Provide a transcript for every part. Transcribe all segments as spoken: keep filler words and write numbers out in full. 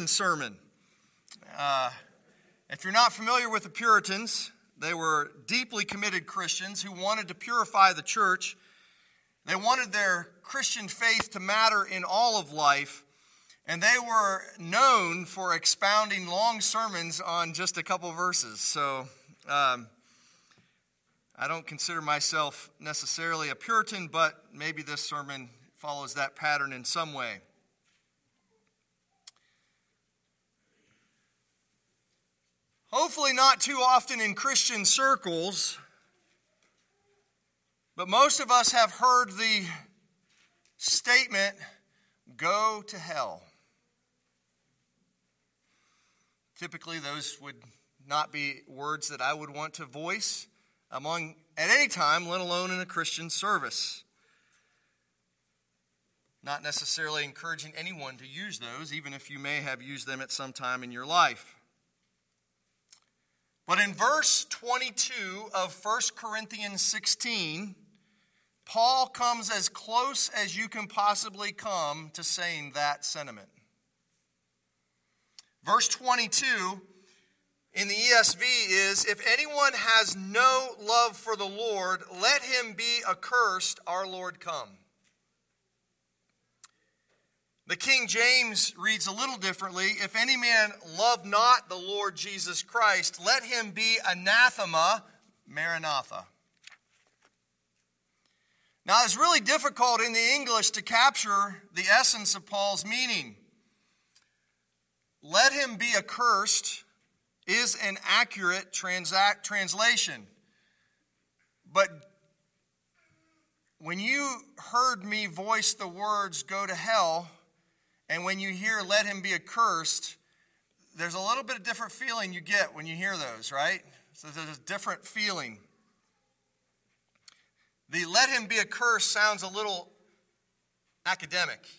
Puritan sermon. Uh, if you're not familiar with the Puritans, they were deeply committed Christians who wanted to purify the church. They wanted their Christian faith to matter in all of life, and they were known for expounding long sermons on just a couple verses. So um, I don't consider myself necessarily a Puritan, but maybe this sermon follows that pattern in some way. Hopefully not too often in Christian circles, but most of us have heard the statement, "Go to hell." Typically, those would not be words that I would want to voice among at any time, let alone in a Christian service. Not necessarily encouraging anyone to use those, even if you may have used them at some time in your life. But in verse twenty-two of First Corinthians sixteen, Paul comes as close as you can possibly come to saying that sentiment. Verse twenty-two in the E S V is, "If anyone has no love for the Lord, let him be accursed, our Lord come." The King James reads a little differently. "If any man love not the Lord Jesus Christ, let him be anathema, Maranatha." Now, it's really difficult in the English to capture the essence of Paul's meaning. "Let him be accursed" is an accurate transact translation. But when you heard me voice the words "go to hell," and when you hear "let him be accursed," there's a little bit of different feeling you get when you hear those, right? So there's a different feeling. The "let him be accursed" sounds a little academic.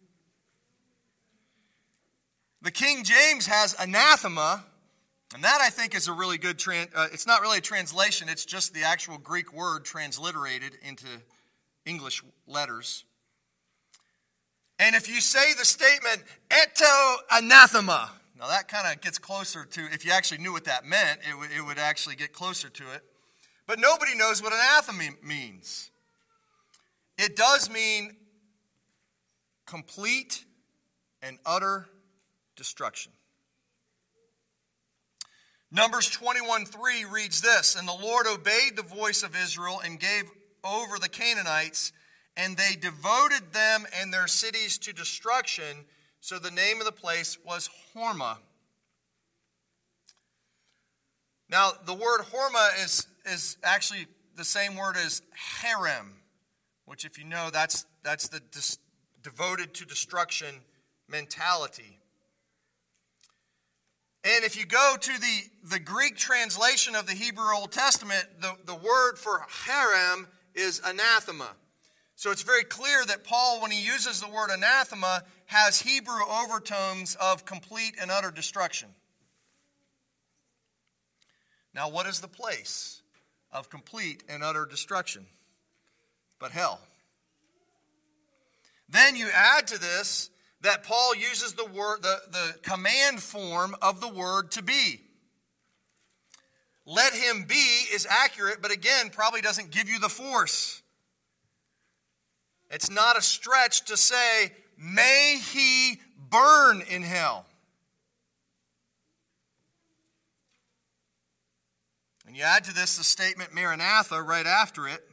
The King James has anathema, and that I think is a really good, trans- uh, it's not really a translation, it's just the actual Greek word transliterated into English letters. And if you say the statement, "eto anathema," now that kind of gets closer to, if you actually knew what that meant, it, w- it would actually get closer to it. But nobody knows what anathema means. It does mean complete and utter destruction. Numbers twenty-one three reads this, "And the Lord obeyed the voice of Israel and gave over the Canaanites, and they devoted them and their cities to destruction. So the name of the place was Hormah." Now, the word Hormah is, is actually the same word as harem, which, if you know, that's, that's the dis, devoted to destruction mentality. And if you go to the, the Greek translation of the Hebrew Old Testament, the, the word for harem is anathema. So it's very clear that Paul, when he uses the word anathema, has Hebrew overtones of complete and utter destruction. Now, what is the place of complete and utter destruction but hell? Then you add to this that Paul uses the word, the, the command form of the word "to be." "Let him be" is accurate, but again, probably doesn't give you the force. It's not a stretch to say, "may he burn in hell." And you add to this the statement Maranatha right after it.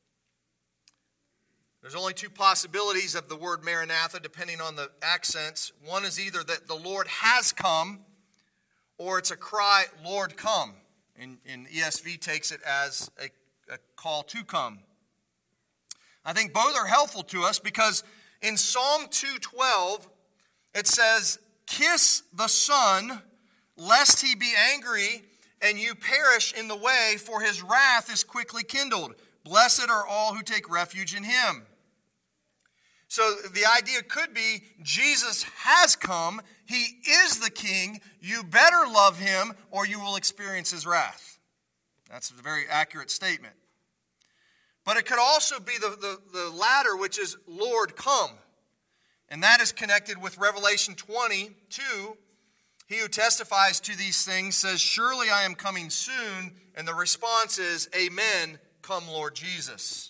There's only two possibilities of the word Maranatha, depending on the accents. One is either that the Lord has come, or it's a cry, "Lord, come." And, and E S V takes it as a, a call to come. I think both are helpful to us because in Psalm two twelve, it says, "Kiss the Son, lest he be angry, and you perish in the way, for his wrath is quickly kindled. Blessed are all who take refuge in him." So the idea could be Jesus has come. He is the King. You better love him or you will experience his wrath. That's a very accurate statement. But it could also be the, the, the latter, which is "Lord, come." And that is connected with Revelation twenty-two, He who testifies to these things says, "Surely I am coming soon." And the response is, "Amen, come Lord Jesus."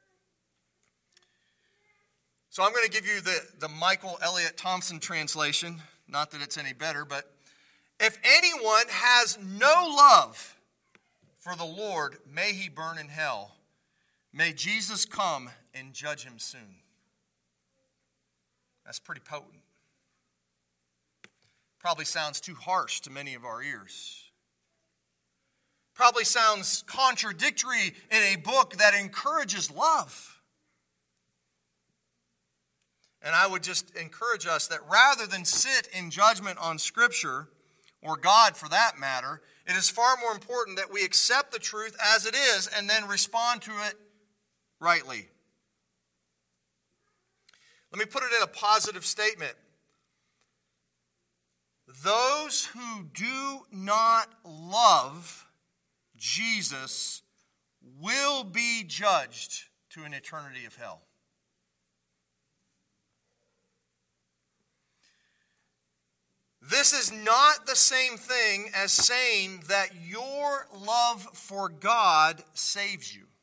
So I'm going to give you the, the Michael Elliott Thompson translation. Not that it's any better, but if anyone has no love for the Lord, may he burn in hell. May Jesus come and judge him soon. That's pretty potent. Probably sounds too harsh to many of our ears. Probably sounds contradictory in a book that encourages love. And I would just encourage us that rather than sit in judgment on Scripture, or God for that matter, it is far more important that we accept the truth as it is and then respond to it rightly. Let me put it in a positive statement. Those who do not love Jesus will be judged to an eternity of hell. This is not the same thing as saying that your love for God saves you.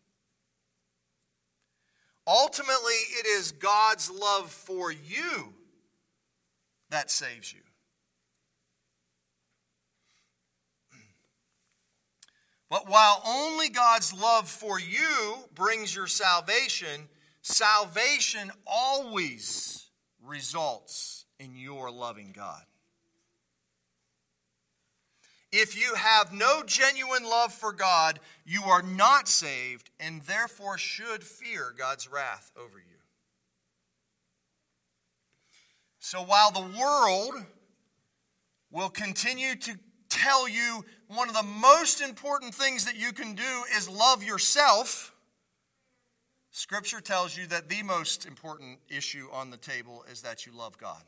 Ultimately, it is God's love for you that saves you. But while only God's love for you brings your salvation, salvation always results in your loving God. If you have no genuine love for God, you are not saved and therefore should fear God's wrath over you. So while the world will continue to tell you one of the most important things that you can do is love yourself, Scripture tells you that the most important issue on the table is that you love God.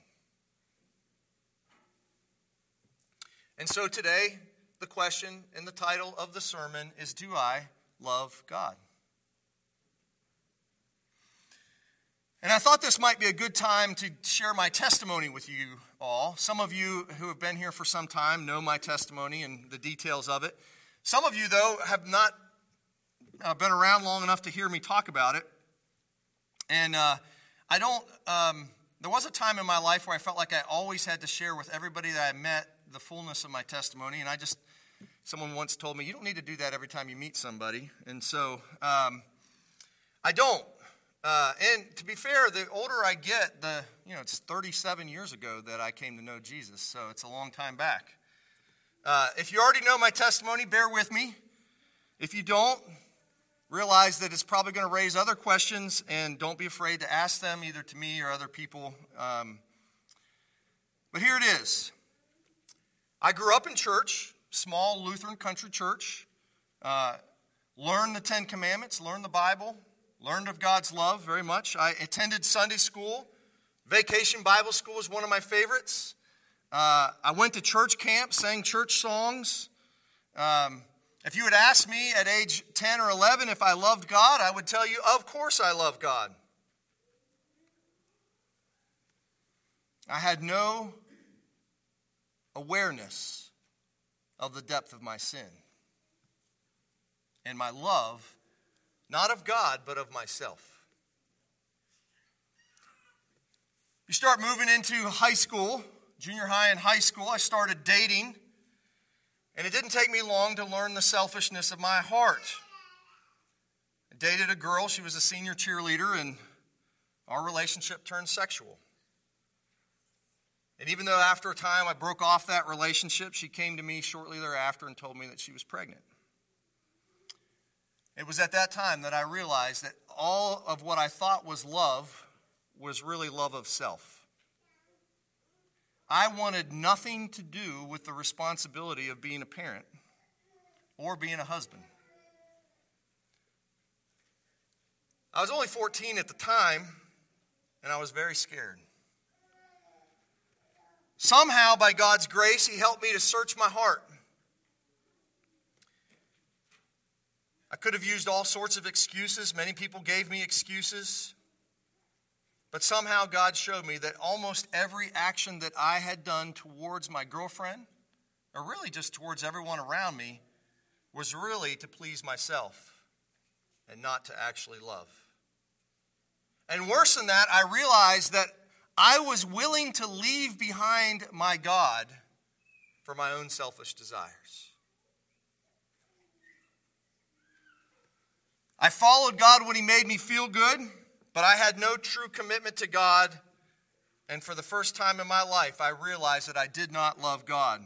And so today, the question and the title of the sermon is, do I love God? And I thought this might be a good time to share my testimony with you all. Some of you who have been here for some time know my testimony and the details of it. Some of you, though, have not uh, been around long enough to hear me talk about it. And uh, I don't, um, there was a time in my life where I felt like I always had to share with everybody that I met the fullness of my testimony. And I just, someone once told me, you don't need to do that every time you meet somebody. And so um, I don't. Uh, and to be fair, the older I get, the you know, it's thirty-seven years ago that I came to know Jesus, so it's a long time back. Uh, if you already know my testimony, bear with me. If you don't, realize that it's probably going to raise other questions, and don't be afraid to ask them either to me or other people. Um, but here it is. I grew up in church, small Lutheran country church, uh, learned the Ten Commandments, learned the Bible, learned of God's love very much. I attended Sunday school. Vacation Bible school was one of my favorites. Uh, I went to church camp, sang church songs. Um, if you had asked me at age ten or eleven if I loved God, I would tell you, of course I love God. I had no awareness of the depth of my sin and my love, not of God, but of myself. You start moving into high school, junior high and high school, I started dating, and it didn't take me long to learn the selfishness of my heart. I dated a girl, she was a senior cheerleader, and our relationship turned sexual. And even though after a time I broke off that relationship, she came to me shortly thereafter and told me that she was pregnant. It was at that time that I realized that all of what I thought was love was really love of self. I wanted nothing to do with the responsibility of being a parent or being a husband. I was only fourteen at the time, and I was very scared. Somehow, by God's grace, He helped me to search my heart. I could have used all sorts of excuses. Many people gave me excuses. But somehow God showed me that almost every action that I had done towards my girlfriend, or really just towards everyone around me, was really to please myself and not to actually love. And worse than that, I realized that I was willing to leave behind my God for my own selfish desires. I followed God when He made me feel good, but I had no true commitment to God. And for the first time in my life, I realized that I did not love God.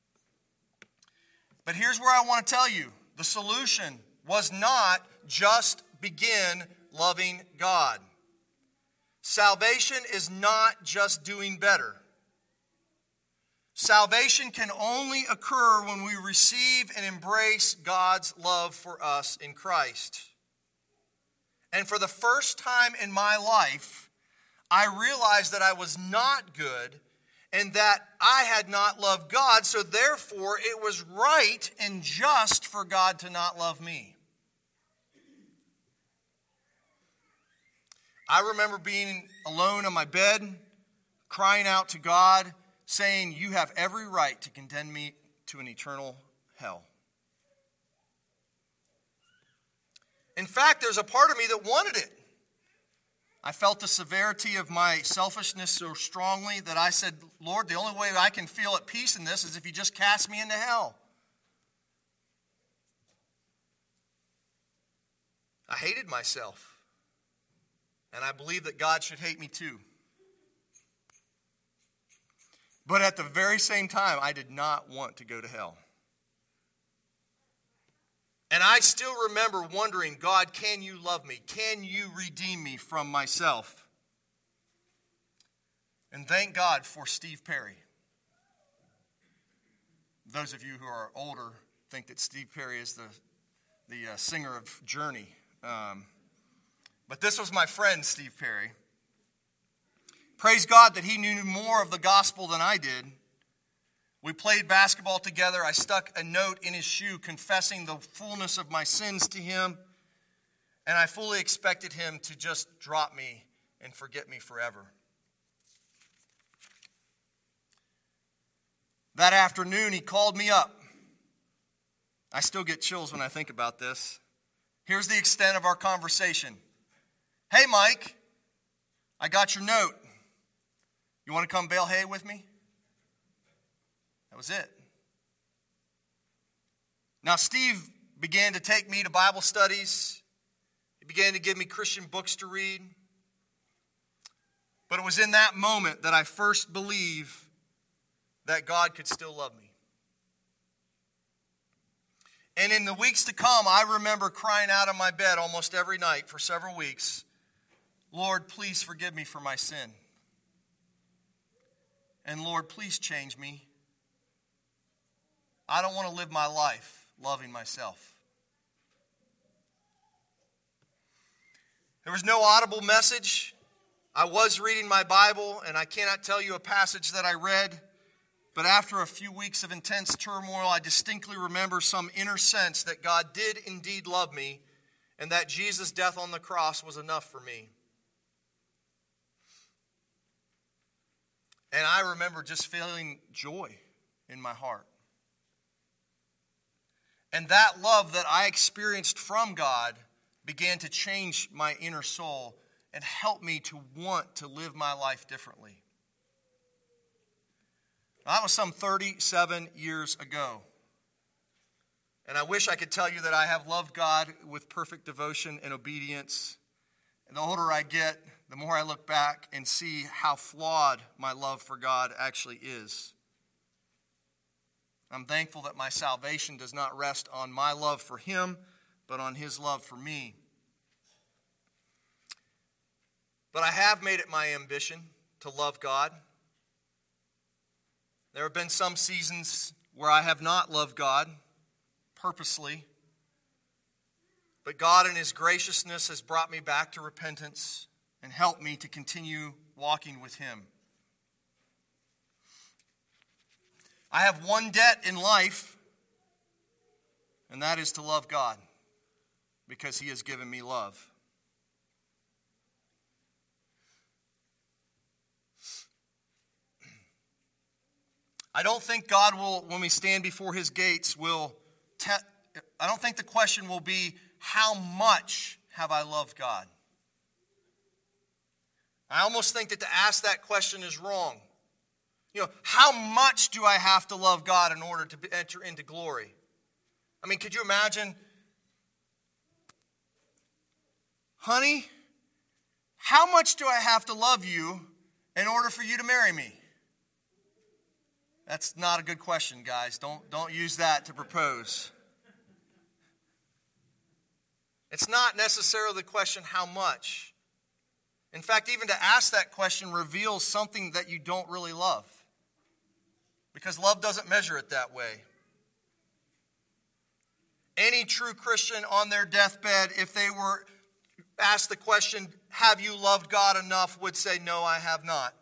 But here's where I want to tell you, the solution was not just begin loving God. Salvation is not just doing better. Salvation can only occur when we receive and embrace God's love for us in Christ. And for the first time in my life, I realized that I was not good and that I had not loved God, so therefore it was right and just for God to not love me. I remember being alone on my bed, crying out to God, saying, "You have every right to condemn me to an eternal hell." In fact, there's a part of me that wanted it. I felt the severity of my selfishness so strongly that I said, "Lord, the only way I can feel at peace in this is if you just cast me into hell." I hated myself. And I believe that God should hate me too. But at the very same time, I did not want to go to hell. And I still remember wondering, God, can you love me? Can you redeem me from myself? And thank God for Steve Perry. Those of you who are older think that Steve Perry is the, the uh, singer of Journey. Um, but this was my friend, Steve Perry. Praise God that he knew more of the gospel than I did. We played basketball together. I stuck a note in his shoe confessing the fullness of my sins to him. And I fully expected him to just drop me and forget me forever. That afternoon, he called me up. I still get chills when I think about this. Here's the extent of our conversation. "Hey, Mike, I got your note. You want to come bale hay with me?" That was it. Now, Steve began to take me to Bible studies. He began to give me Christian books to read. But it was in that moment that I first believed that God could still love me. And in the weeks to come, I remember crying out of my bed almost every night for several weeks, "Lord, please forgive me for my sin. And Lord, please change me. I don't want to live my life loving myself." There was no audible message. I was reading my Bible, and I cannot tell you a passage that I read. But after a few weeks of intense turmoil, I distinctly remember some inner sense that God did indeed love me, and that Jesus' death on the cross was enough for me. And I remember just feeling joy in my heart. And that love that I experienced from God began to change my inner soul and help me to want to live my life differently. Now, that was some thirty-seven years ago. And I wish I could tell you that I have loved God with perfect devotion and obedience. And the older I get, the more I look back and see how flawed my love for God actually is. I'm thankful that my salvation does not rest on my love for Him, but on His love for me. But I have made it my ambition to love God. There have been some seasons where I have not loved God purposely. But God in His graciousness has brought me back to repentance and helped me to continue walking with Him. I have one debt in life, and that is to love God, because He has given me love. I don't think God will, when we stand before his gates, will, te- I don't think the question will be, how much have I loved God? I almost think that to ask that question is wrong. You know, how much do I have to love God in order to enter into glory? I mean, could you imagine, honey, how much do I have to love you in order for you to marry me? That's not a good question, guys. Don't, don't use that to propose. It's not necessarily the question, how much. In fact, even to ask that question reveals something that you don't really love. Because love doesn't measure it that way. Any true Christian on their deathbed, if they were asked the question, have you loved God enough, would say, no, I have not.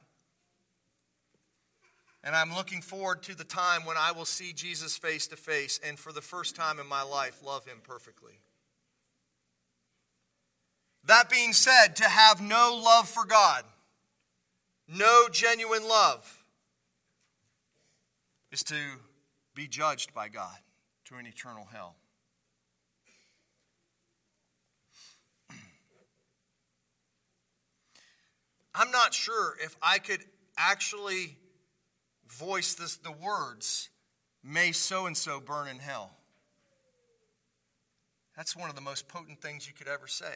And I'm looking forward to the time when I will see Jesus face to face and for the first time in my life love him perfectly. That being said, to have no love for God, no genuine love, is to be judged by God to an eternal hell. I'm not sure if I could actually voice this, the words, may so-and-so burn in hell. That's one of the most potent things you could ever say.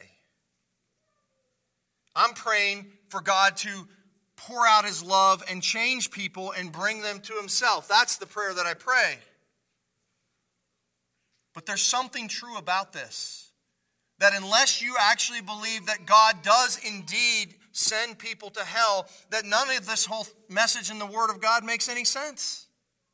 I'm praying for God to pour out his love and change people and bring them to himself. That's the prayer that I pray. But there's something true about this. That unless you actually believe that God does indeed send people to hell, that none of this whole message in the Word of God makes any sense.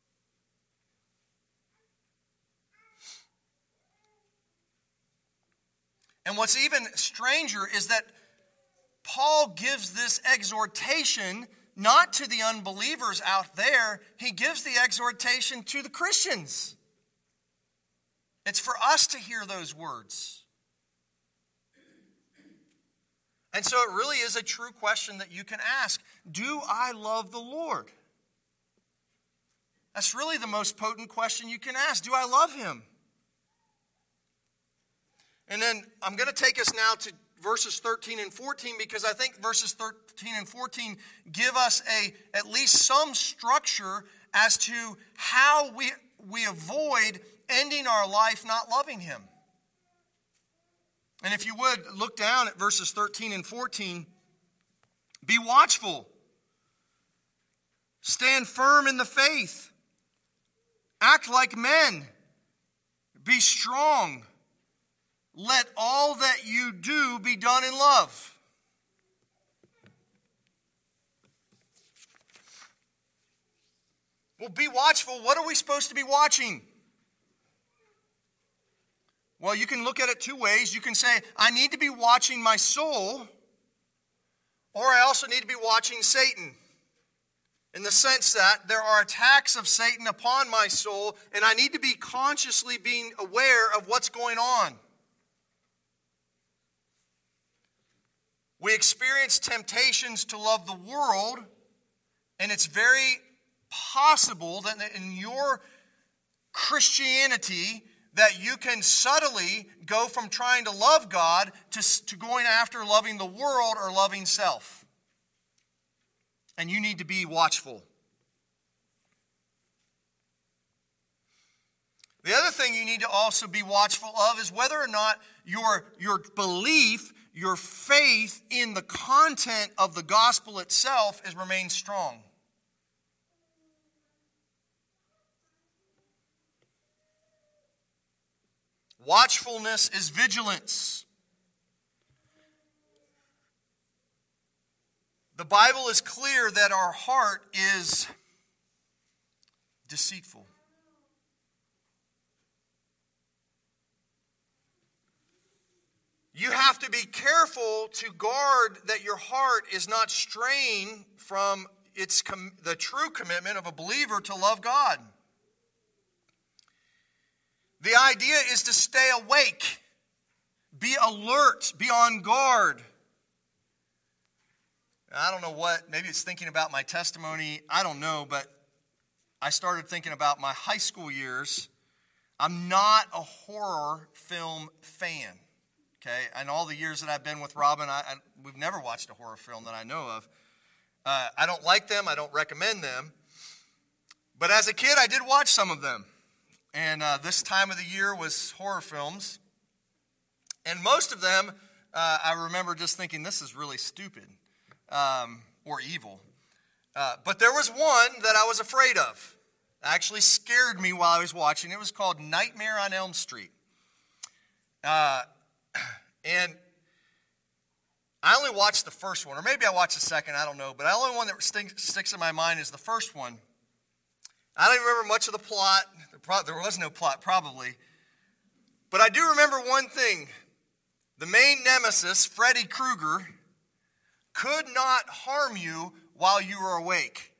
And what's even stranger is that Paul gives this exhortation not to the unbelievers out there. He gives the exhortation to the Christians. It's for us to hear those words. And so it really is a true question that you can ask. Do I love the Lord? That's really the most potent question you can ask. Do I love him? And then I'm going to take us now to verses thirteen and fourteen, because I think verses thirteen and fourteen give us a at least some structure as to how we, we avoid ending our life not loving him. And if you would, look down at verses thirteen and fourteen. Be watchful. Stand firm in the faith. Act like men. Be strong. Let all that you do be done in love. Well, be watchful. What are we supposed to be watching? Well, you can look at it two ways. You can say, I need to be watching my soul, or I also need to be watching Satan. In the sense that there are attacks of Satan upon my soul, and I need to be consciously being aware of what's going on. We experience temptations to love the world, and it's very possible that in your Christianity that you can subtly go from trying to love God to, to going after loving the world or loving self. And you need to be watchful. The other thing you need to also be watchful of is whether or not your, your belief, your faith in the content of the gospel itself is remained strong. Watchfulness is vigilance. The Bible is clear that our heart is deceitful. You have to be careful to guard that your heart is not straying from its com- the true commitment of a believer to love God. The idea is to stay awake, be alert, be on guard. I don't know what, maybe it's thinking about my testimony, I don't know, but I started thinking about my high school years. I'm not a horror film fan, okay? And all the years that I've been with Robin, I, I, we've never watched a horror film that I know of. Uh, I don't like them. I don't recommend them. But as a kid, I did watch some of them. And uh, this time of the year was horror films. And most of them, uh, I remember just thinking, this is really stupid um, or evil. Uh, but there was one that I was afraid of. It actually scared me while I was watching. It was called Nightmare on Elm Street. Uh, and I only watched the first one, or maybe I watched the second, I don't know. But the only one that sticks in my mind is the first one. I don't even remember much of the plot. There was no plot, probably. But I do remember one thing. The main nemesis, Freddy Krueger, could not harm you while you were awake.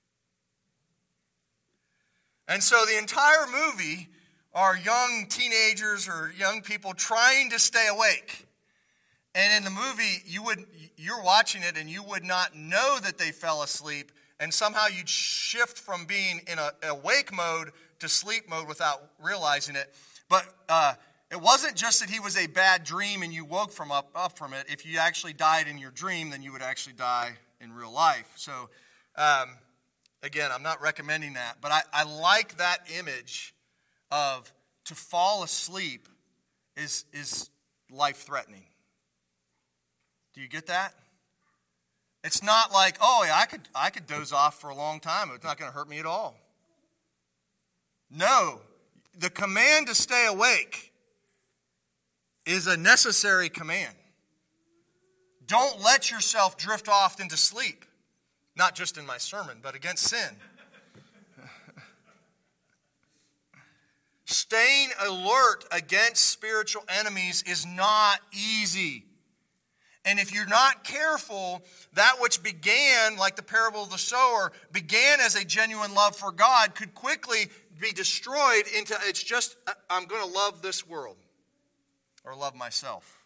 And so the entire movie are young teenagers or young people trying to stay awake. And in the movie, you would, you're watching it and you would not know that they fell asleep, and somehow you'd shift from being in a awake mode to sleep mode without realizing it. But uh, it wasn't just that he was a bad dream and you woke from up, up from it. If you actually died in your dream, then you would actually die in real life. So, um, again, I'm not recommending that, but I, I like that image of to fall asleep is, is life-threatening. Do you get that? It's not like, oh, yeah, I could I could doze off for a long time. It's not going to hurt me at all. No. The command to stay awake is a necessary command. Don't let yourself drift off into sleep. Not just in my sermon, but against sin. Staying alert against spiritual enemies is not easy. And if you're not careful, that which began, like the parable of the sower, began as a genuine love for God, could quickly be destroyed into, it's just, I'm going to love this world or love myself.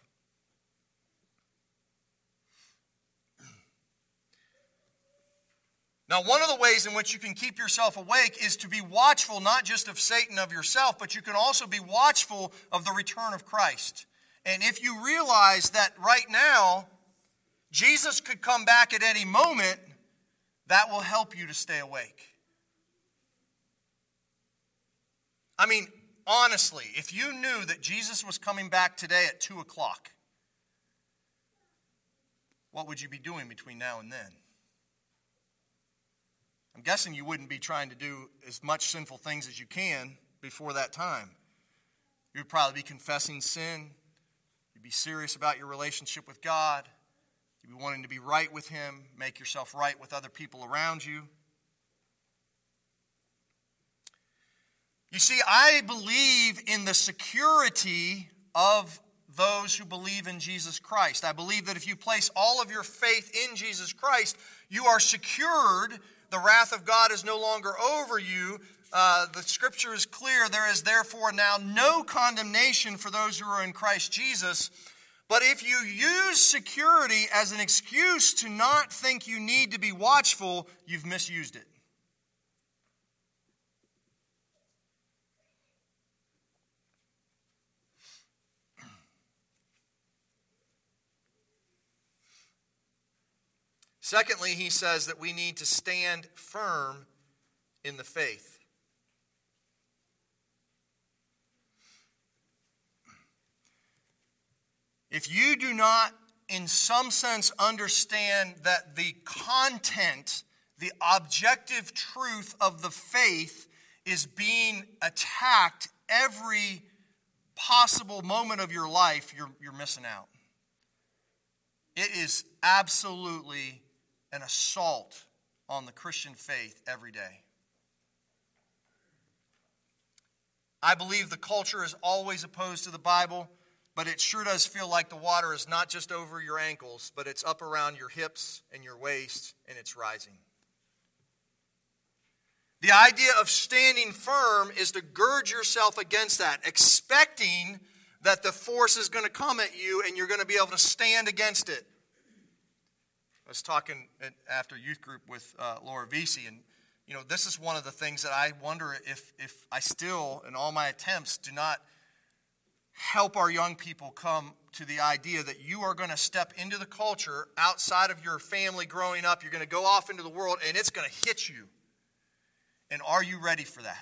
Now, one of the ways in which you can keep yourself awake is to be watchful, not just of Satan, of yourself, but you can also be watchful of the return of Christ. And if you realize that right now, Jesus could come back at any moment, that will help you to stay awake. I mean, honestly, if you knew that Jesus was coming back today at two o'clock, what would you be doing between now and then? I'm guessing you wouldn't be trying to do as much sinful things as you can before that time. You would probably be confessing sin. You'd be serious about your relationship with God. You'd be wanting to be right with Him, make yourself right with other people around you. You see, I believe in the security of those who believe in Jesus Christ. I believe that if you place all of your faith in Jesus Christ, you are secured. The wrath of God is no longer over you. Uh, the scripture is clear. There is therefore now no condemnation for those who are in Christ Jesus. But if you use security as an excuse to not think you need to be watchful, you've misused it. Secondly, he says that we need to stand firm in the faith. If you do not, in some sense, understand that the content, the objective truth of the faith is being attacked every possible moment of your life, you're, you're missing out. It is absolutely an assault on the Christian faith every day. I believe the culture is always opposed to the Bible, but it sure does feel like the water is not just over your ankles, but it's up around your hips and your waist, and it's rising. The idea of standing firm is to gird yourself against that, expecting that the force is going to come at you and you're going to be able to stand against it. I was talking after youth group with uh, Laura Vesey, and you know, this is one of the things that I wonder if, if I still, in all my attempts, do not help our young people come to the idea that you are going to step into the culture outside of your family growing up. You're going to go off into the world, and it's going to hit you. And are you ready for that?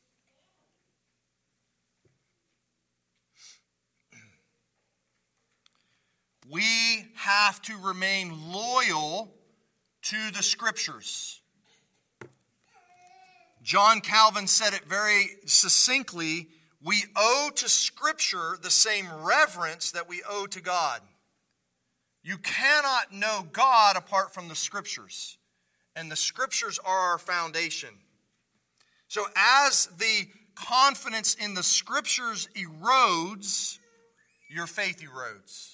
We have to remain loyal to the Scriptures. John Calvin said it very succinctly, we owe to Scripture the same reverence that we owe to God. You cannot know God apart from the Scriptures, and the Scriptures are our foundation. So as the confidence in the Scriptures erodes, your faith erodes.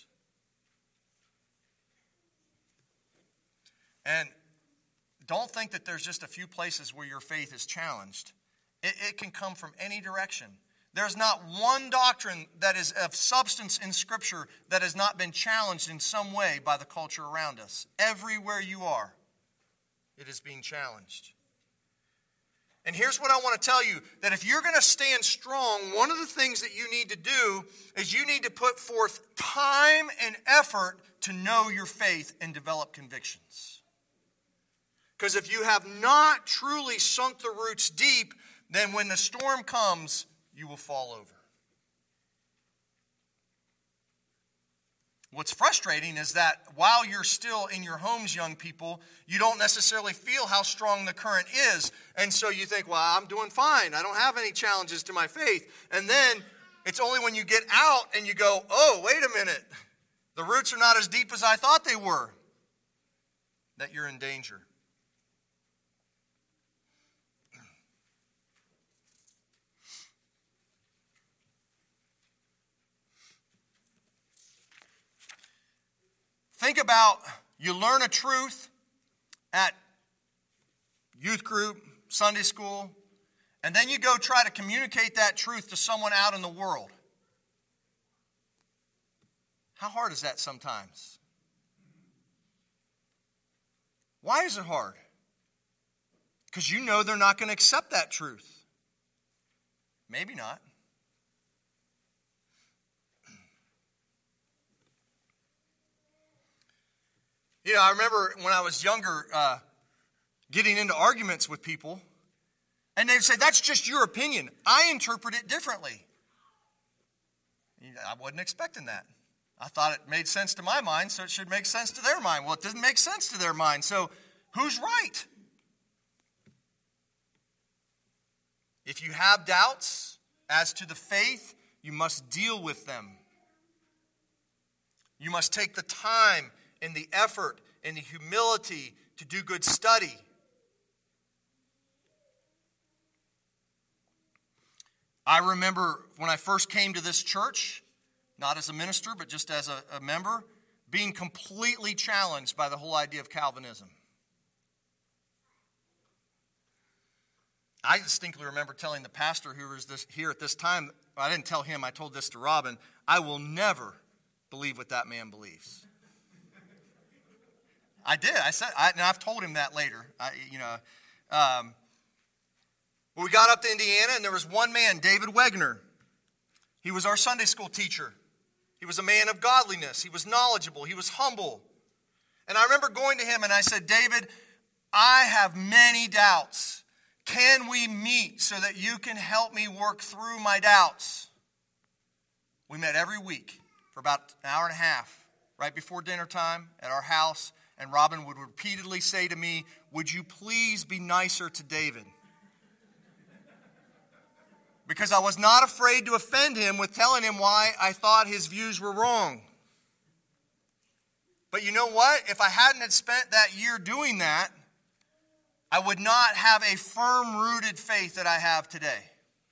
And don't think that there's just a few places where your faith is challenged. It, it can come from any direction. There's not one doctrine that is of substance in Scripture that has not been challenged in some way by the culture around us. Everywhere you are, it is being challenged. And here's what I want to tell you, that if you're going to stand strong, one of the things that you need to do is you need to put forth time and effort to know your faith and develop convictions. Because if you have not truly sunk the roots deep, then when the storm comes, you will fall over. What's frustrating is that while you're still in your homes, young people, you don't necessarily feel how strong the current is. And so you think, well, I'm doing fine. I don't have any challenges to my faith. And then it's only when you get out and you go, oh, wait a minute. The roots are not as deep as I thought they were, that you're in danger. Think about, you learn a truth at youth group, Sunday school, and then you go try to communicate that truth to someone out in the world. How hard is that sometimes? Why is it hard? Because you know they're not going to accept that truth. Maybe not. You know, I remember when I was younger uh, getting into arguments with people, and they'd say, that's just your opinion. I interpret it differently. I wasn't expecting that. I thought it made sense to my mind, so it should make sense to their mind. Well, it doesn't make sense to their mind, so who's right? If you have doubts as to the faith, you must deal with them. You must take the time and the effort and the humility to do good study. I remember when I first came to this church, not as a minister, but just as a, a member, being completely challenged by the whole idea of Calvinism. I distinctly remember telling the pastor who was this, here at this time, I didn't tell him, I told this to Robin, I will never believe what that man believes. I did. I said, I, and I've told him that later. I, you know, um, well, we got up to Indiana, and there was one man, David Wegner. He was our Sunday school teacher. He was a man of godliness. He was knowledgeable. He was humble. And I remember going to him, and I said, David, I have many doubts. Can we meet so that you can help me work through my doubts? We met every week for about an hour and a half, right before dinner time at our house. And Robin would repeatedly say to me, would you please be nicer to David? Because I was not afraid to offend him with telling him why I thought his views were wrong. But you know what? If I hadn't had spent that year doing that, I would not have a firm-rooted faith that I have today.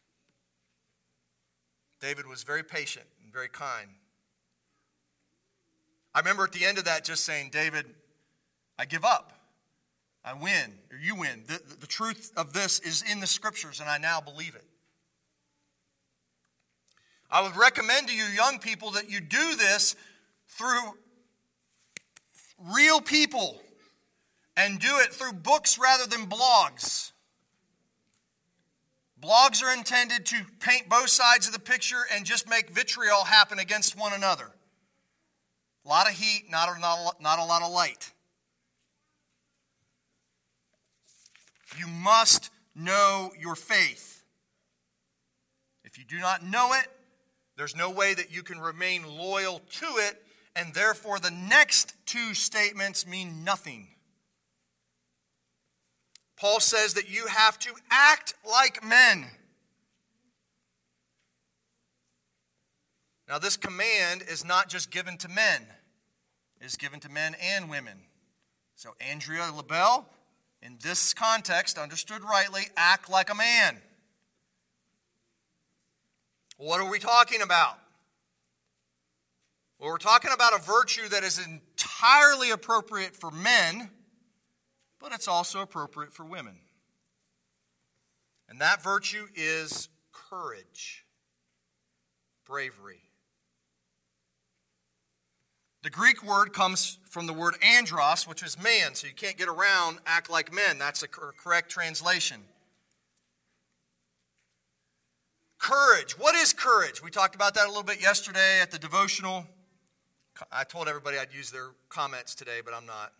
David was very patient and very kind. I remember at the end of that just saying, David, I give up. I win, or you win. The, the, the truth of this is in the Scriptures, and I now believe it. I would recommend to you young people that you do this through real people and do it through books rather than blogs. Blogs are intended to paint both sides of the picture and just make vitriol happen against one another. A lot of heat, not a, not a, not a lot of light. You must know your faith. If you do not know it, there's no way that you can remain loyal to it, and therefore the next two statements mean nothing. Paul says that you have to act like men. Now, this command is not just given to men. It is given to men and women. So Andrea LaBelle, in this context, understood rightly, act like a man. What are we talking about? Well, we're talking about a virtue that is entirely appropriate for men, but it's also appropriate for women. And that virtue is courage, bravery. The Greek word comes from the word andros, which is man, so you can't get around act like men. That's a correct translation. Courage. What is courage? We talked about that a little bit yesterday at the devotional. I told everybody I'd use their comments today, but I'm not.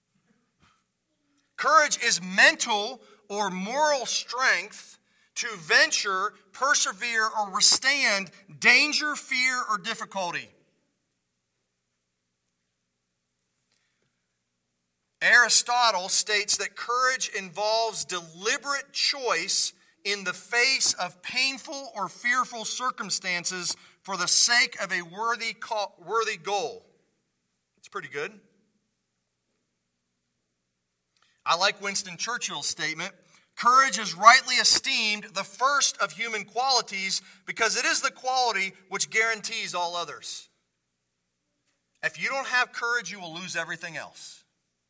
Courage is mental or moral strength to venture, persevere, or withstand danger, fear, or difficulty. Aristotle states that courage involves deliberate choice in the face of painful or fearful circumstances for the sake of a worthy, worthy goal. It's pretty good. I like Winston Churchill's statement. Courage is rightly esteemed the first of human qualities because it is the quality which guarantees all others. If you don't have courage, you will lose everything else.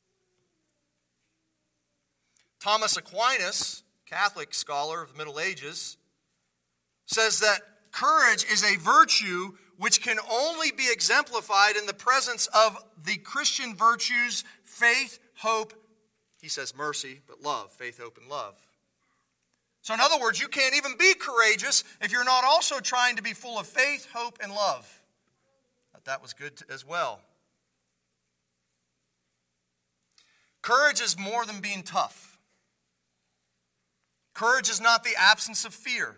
Thomas Aquinas, Catholic scholar of the Middle Ages, says that courage is a virtue which can only be exemplified in the presence of the Christian virtues, faith, hope, he says mercy, but love, faith, hope, and love. So in other words, you can't even be courageous if you're not also trying to be full of faith, hope, and love. But that was good as well. Courage is more than being tough. Courage is not the absence of fear.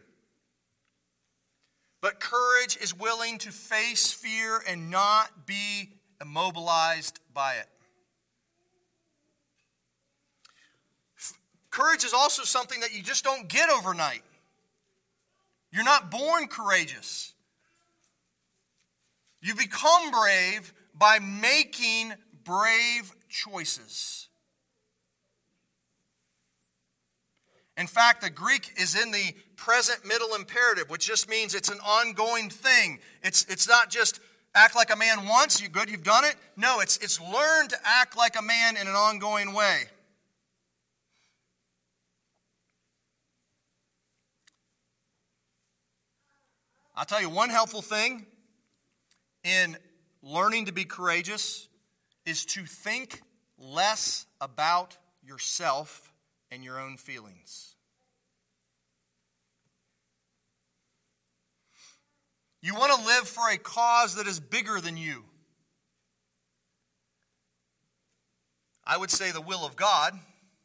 But courage is willing to face fear and not be immobilized by it. Courage is also something that you just don't get overnight. You're not born courageous. You become brave by making brave choices. In fact, the Greek is in the present middle imperative, which just means it's an ongoing thing. It's, it's not just act like a man once, you good, you've done it. No, it's, it's learn to act like a man in an ongoing way. I'll tell you one helpful thing in learning to be courageous is to think less about yourself and your own feelings. You want to live for a cause that is bigger than you. I would say the will of God.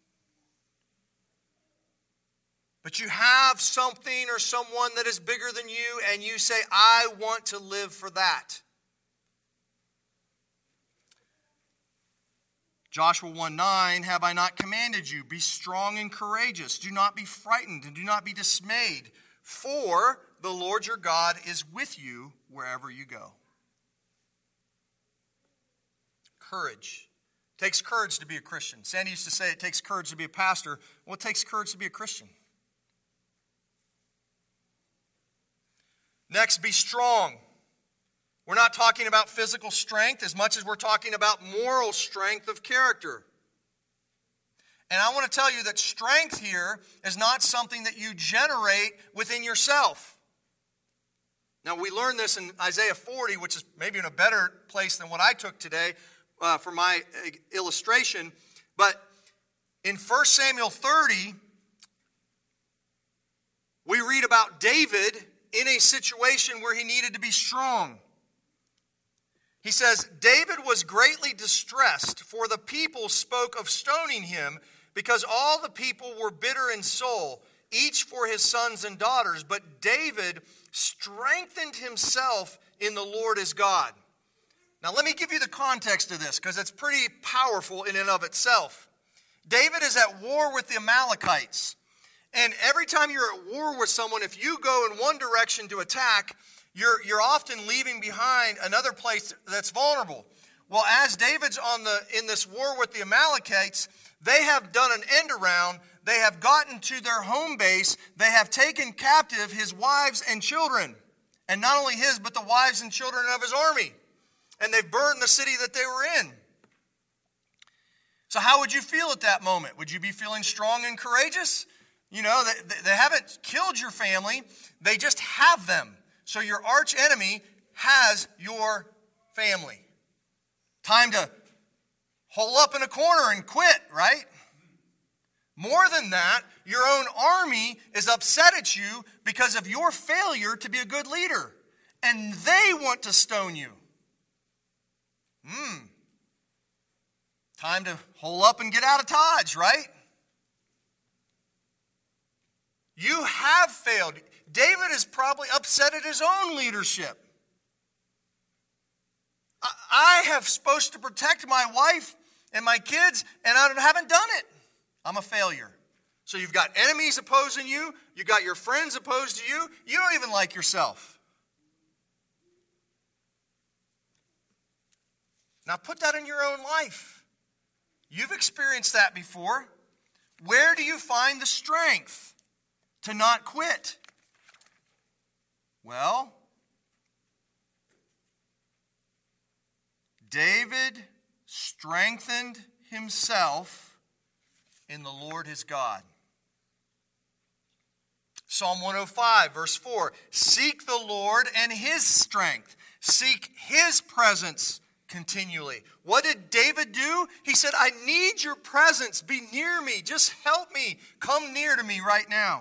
But you have something or someone that is bigger than you, and you say, I want to live for that. Joshua one nine, have I not commanded you? Be strong and courageous. Do not be frightened and do not be dismayed. For the Lord your God is with you wherever you go. Courage. It takes courage to be a Christian. Sandy used to say it takes courage to be a pastor. Well, it takes courage to be a Christian. Next, be strong. We're not talking about physical strength as much as we're talking about moral strength of character. And I want to tell you that strength here is not something that you generate within yourself. Now, we learn this in Isaiah forty, which is maybe in a better place than what I took today uh, for my illustration. But in First Samuel thirty, about David in a situation where he needed to be strong. He says, David was greatly distressed, for the people spoke of stoning him, because all the people were bitter in soul, each for his sons and daughters. But David strengthened himself in the Lord his God. Now let me give you the context of this, because it's pretty powerful in and of itself. David is at war with the Amalekites. And every time you're at war with someone, if you go in one direction to attack, you're, you're often leaving behind another place that's vulnerable. Well, as David's on the in this war with the Amalekites, they have done an end around. They have gotten to their home base. They have taken captive his wives and children. And not only his, but the wives and children of his army. And they've burned the city that they were in. So how would you feel at that moment? Would you be feeling strong and courageous? You know, they, they haven't killed your family. They just have them. So your arch enemy has your family. Time to hole up in a corner and quit, right? More than that, your own army is upset at you because of your failure to be a good leader. And they want to stone you. Hmm. Time to hole up and get out of Dodge, right? You have failed. David is probably upset at his own leadership. I have supposed to protect my wife and my kids, and I haven't done it. I'm a failure. So you've got enemies opposing you. You've got your friends opposed to you. You don't even like yourself. Now put that in your own life. You've experienced that before. Where do you find the strength to not quit? Well, David strengthened himself in the Lord his God. Psalm one oh five, verse four. Seek the Lord and his strength. Seek his presence continually. What did David do? He said, I need your presence. Be near me. Just help me. Come near to me right now.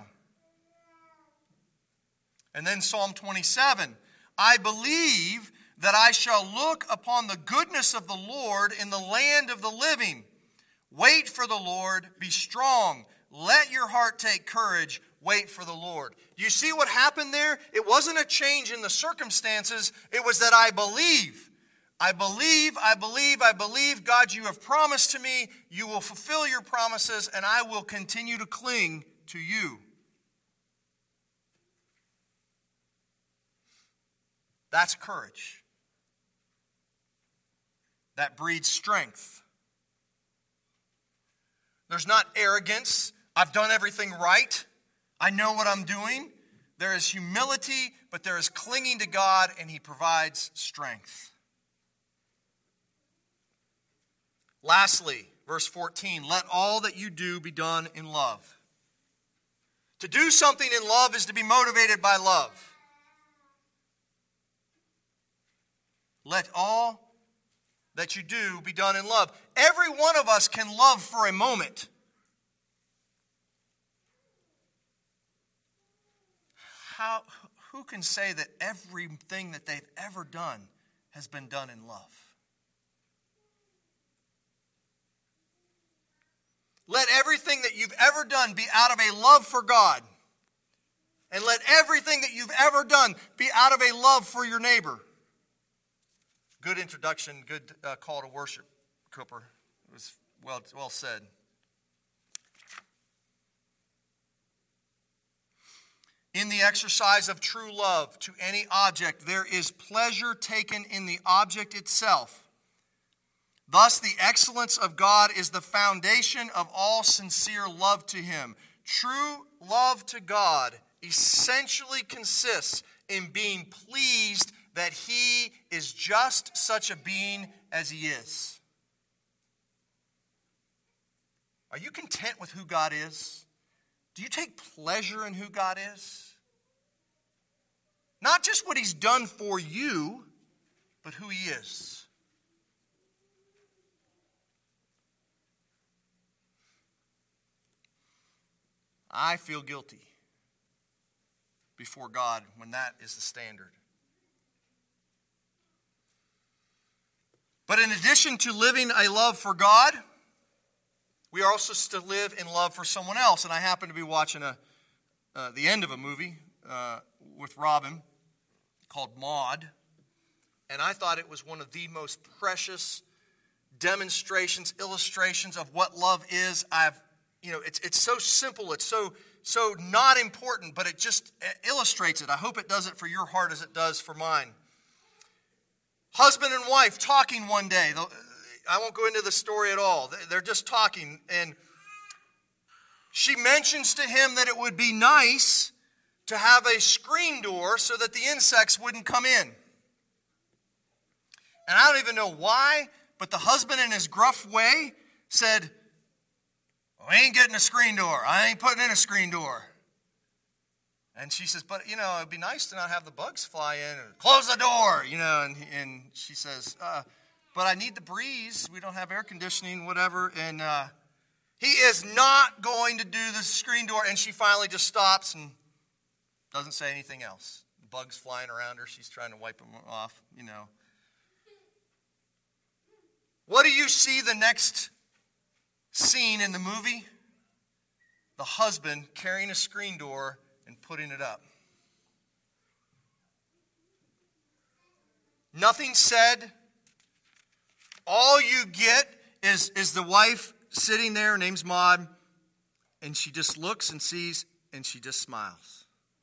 And then Psalm twenty-seven. I believe that I shall look upon the goodness of the Lord in the land of the living. Wait for the Lord. Be strong. Let your heart take courage. Wait for the Lord. Do you see what happened there? It wasn't a change in the circumstances. It was that I believe. I believe, I believe, I believe, God, you have promised to me. You will fulfill your promises, and I will continue to cling to you. That's courage. That breeds strength. There's not arrogance. I've done everything right. I know what I'm doing. There is humility, but there is clinging to God, and he provides strength. Lastly, verse fourteen, let all that you do be done in love. To do something in love is to be motivated by love. Let all that you do be done in love. Every one of us can love for a moment. How, who can say that everything that they've ever done has been done in love? Let everything that you've ever done be out of a love for God. And let everything that you've ever done be out of a love for your neighbor. Good introduction, good uh, call to worship, Cooper. It was well, well said. In the exercise of true love to any object, there is pleasure taken in the object itself. Thus, the excellence of God is the foundation of all sincere love to him. True love to God essentially consists in being pleased that he is just such a being as he is. Are you content with who God is? Do you take pleasure in who God is? Not just what he's done for you, but who he is. I feel guilty before God when that is the standard. But in addition to living a love for God, we are also to live in love for someone else. And I happen to be watching a uh, the end of a movie uh, with Robin called Maude. And I thought it was one of the most precious demonstrations, illustrations of what love is. I've, you know, it's it's so simple. It's so so not important, but it just illustrates it. I hope it does it for your heart as it does for mine. Husband and wife talking one day. I won't go into the story at all. They're just talking, and she mentions to him that it would be nice to have a screen door so that the insects wouldn't come in. And I don't even know why, but the husband in his gruff way said, "I ain't getting a screen door. I ain't putting in a screen door." And she says, "But, you know, it'd be nice to not have the bugs fly in. And close the door, you know." And, and she says, uh, "But I need the breeze. We don't have air conditioning, whatever." And uh, he is not going to do the screen door. And she finally just stops and doesn't say anything else. Bugs flying around her. She's trying to wipe them off, you know. What do you see the next scene in the movie? The husband carrying a screen door and putting it up. Nothing said. All you get is, is the wife sitting there, her name's Maude, and she just looks and sees, and she just smiles.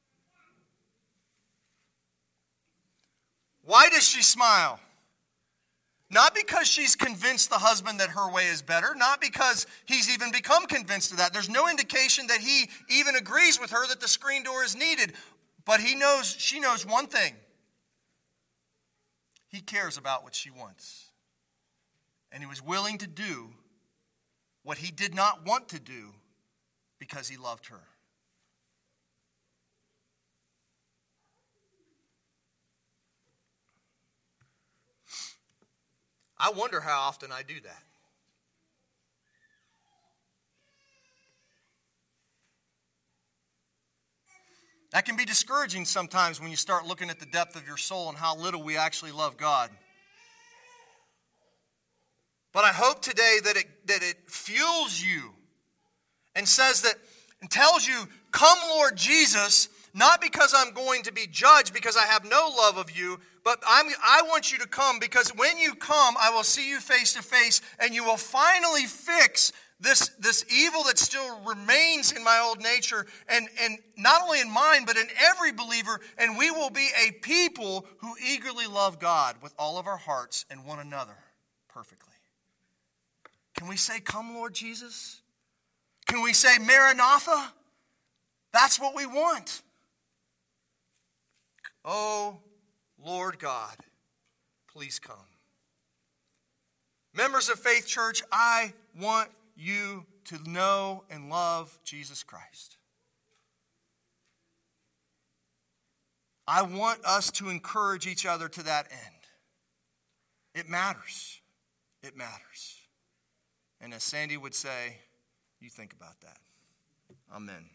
Why does she smile? Not because she's convinced the husband that her way is better, not because he's even become convinced of that. There's no indication that he even agrees with her that the screen door is needed. But he knows, she knows one thing. He cares about what she wants. And he was willing to do what he did not want to do because he loved her. I wonder how often I do that. That can be discouraging sometimes when you start looking at the depth of your soul and how little we actually love God. But I hope today that it that it fuels you and says that and tells you, "Come, Lord Jesus," not because I'm going to be judged because I have no love of you, but I'm, I want you to come because when you come, I will see you face to face and you will finally fix this, this evil that still remains in my old nature and, and not only in mine, but in every believer. And we will be a people who eagerly love God with all of our hearts and one another perfectly. Can we say, "Come, Lord Jesus"? Can we say, "Maranatha"? That's what we want. Oh, Lord God, please come. Members of Faith Church, I want you to know and love Jesus Christ. I want us to encourage each other to that end. It matters. It matters. And as Sandy would say, you think about that. Amen.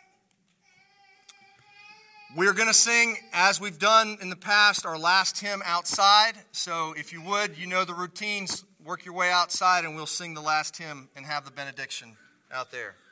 We're going to sing, as we've done in the past, our last hymn outside. So if you would, you know the routines. Work your way outside and we'll sing the last hymn and have the benediction out there.